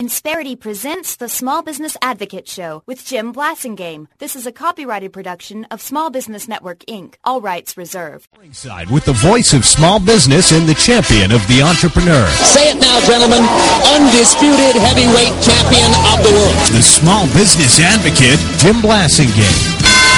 Insperity presents the Small Business Advocate Show with Jim Blasingame. This is a copyrighted production of Small Business Network, Inc. All rights reserved. Ringside with the voice of small business and the champion of the entrepreneur. Say it now, gentlemen. Undisputed heavyweight champion of the world. The Small Business Advocate, Jim Blasingame.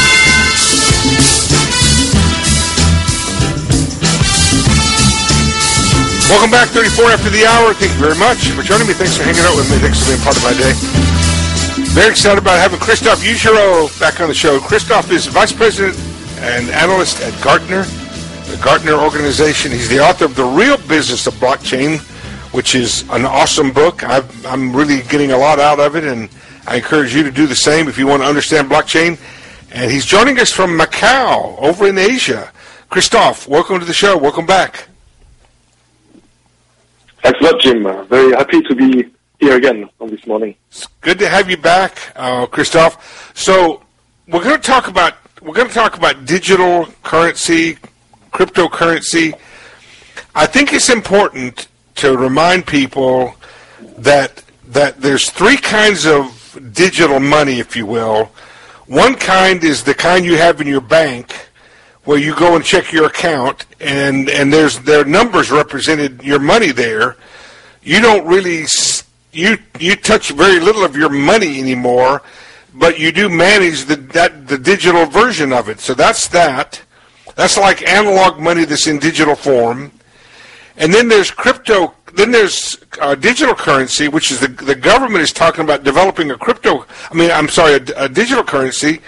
Welcome back, 34 after the hour. Thank you very much for joining me. Thanks for hanging out with me. Thanks for being part of my day. Very excited about having Christophe Ugereau back on the show. Christophe is Vice President and Analyst at Gartner, the Gartner organization. He's the author of The Real Business of Blockchain, which is an awesome book. I'm really getting a lot out of it, and I encourage you to do the same if you want to understand blockchain. And he's joining us from Macau, over in Asia. Christophe, welcome to the show. Welcome back. Thanks a lot, Jim. Very happy to be here again on this morning. It's good to have you back, Christophe. So we're going to talk about digital currency, cryptocurrency. I think it's important to remind people that there's three kinds of digital money, if you will. One kind is the kind you have in your bank, where you go and check your account, and there are numbers represented your money there. You don't really you touch very little of your money anymore, but you do manage the digital version of it. So that's that. That's like analog money that's in digital form. And then there's crypto. Then there's digital currency, which is the government is talking about developing a digital currency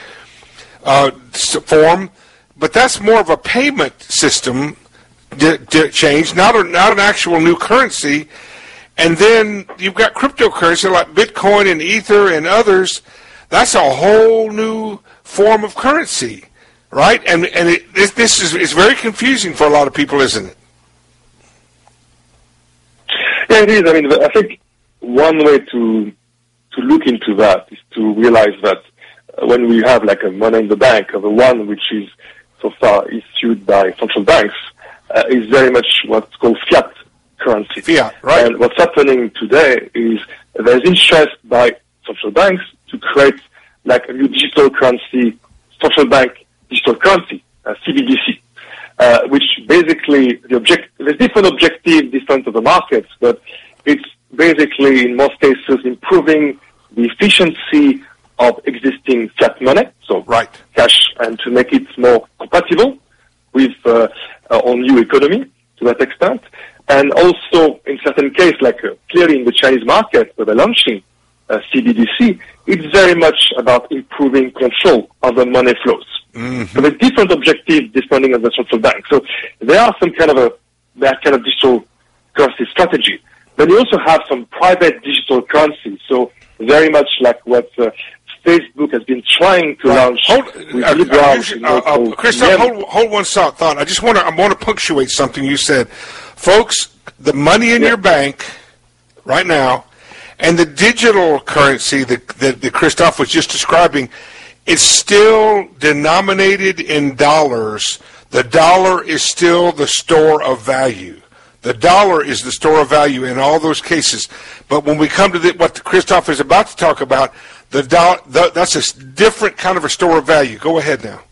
form. But that's more of a payment system change, not an actual new currency. And then you've got cryptocurrency like Bitcoin and Ether and others. That's a whole new form of currency, right? And this is very confusing for a lot of people, isn't it? Yeah, it is. I mean, I think one way to look into that is to realize that when we have like a money in the bank, or the one which is so far issued by central banks, is very much what's called fiat currency. Fiat, right. And what's happening today is there's interest by central banks to create like a new digital currency, central bank digital currency, CBDC, which basically there's different objectives, different to the markets, but it's basically in most cases improving the efficiency of existing fiat money, so right, cash, and to make it more compatible with our new economy to that extent. And also, in certain cases, like clearly in the Chinese market, where they're launching CBDC, it's very much about improving control of the money flows. Mm-hmm. So there's different objectives depending on the central bank. So there are some kind of digital currency strategy. Then you also have some private digital currency. So very much like what Facebook has been trying to launch. Christophe, hold one thought. I want to punctuate something you said. Folks, the money in your bank right now and the digital currency that Christophe was just describing, it's still denominated in dollars. The dollar is still the store of value. The dollar is the store of value in all those cases. But when we come to what Christophe is about to talk about, that's a different kind of a store of value. Go ahead now.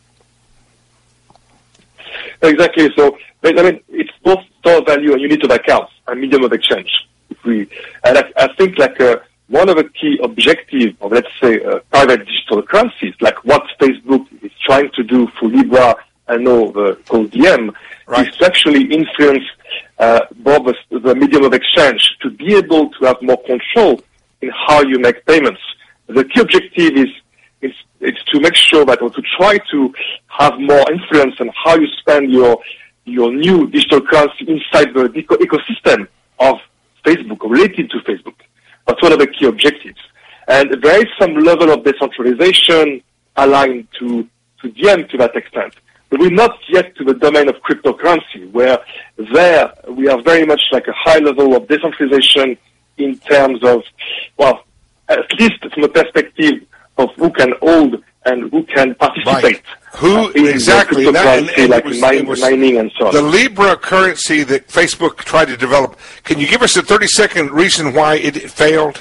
Exactly. So, I mean, it's both store of value and unit of accounts and medium of exchange. I think one of the key objectives of, let's say, private digital currencies, like what Facebook is trying to do for Libra and now called Diem, right, is to actually influence both the medium of exchange to be able to have more control in how you make payments. The key objective is to make sure that, or to try to have more influence on how you spend your new digital currency inside the ecosystem of Facebook, or related to Facebook. That's one of the key objectives. And there is some level of decentralization aligned to Diem to that extent. But we're not yet to the domain of cryptocurrency, where there we are very much like a high level of decentralization in terms of, well, at least from the perspective of who can hold and who can participate Exactly? Mining and so on. The Libra currency that Facebook tried to develop. Can you give us a 30-second reason why it failed?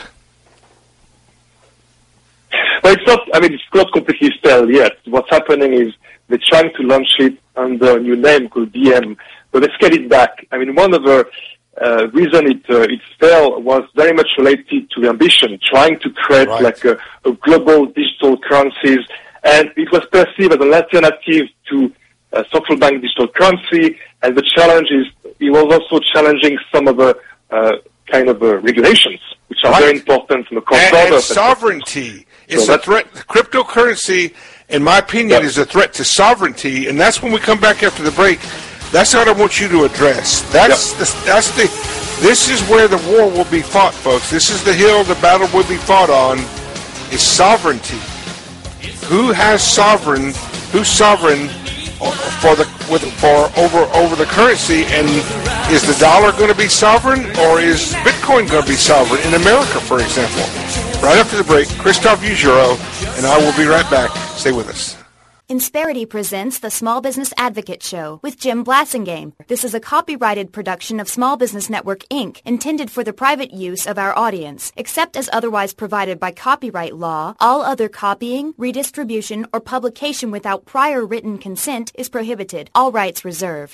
Well, it's not completely failed yet. What's happening is they're trying to launch it under a new name called Diem, but they scaled it back. I mean, one of the reason it failed was very much related to the ambition, trying to create like a global digital currencies, and it was perceived as an alternative to central bank digital currency, and the challenge is it was also challenging some of the regulations, which are very important from a cross-border and sovereignty. It's a threat. Cryptocurrency, in my opinion, is a threat to sovereignty, and that's when we come back after the break. That's what I want you to address. This is where the war will be fought, folks. This is the hill the battle will be fought on, is sovereignty. Who's sovereign over the currency, and is the dollar going to be sovereign, or is Bitcoin going to be sovereign in America, for example? Right after the break, Christophe Ushiro and I will be right back. Stay with us. Insperity presents the Small Business Advocate Show with Jim Blasingame. This is a copyrighted production of Small Business Network, Inc., intended for the private use of our audience. Except as otherwise provided by copyright law, all other copying, redistribution, or publication without prior written consent is prohibited. All rights reserved.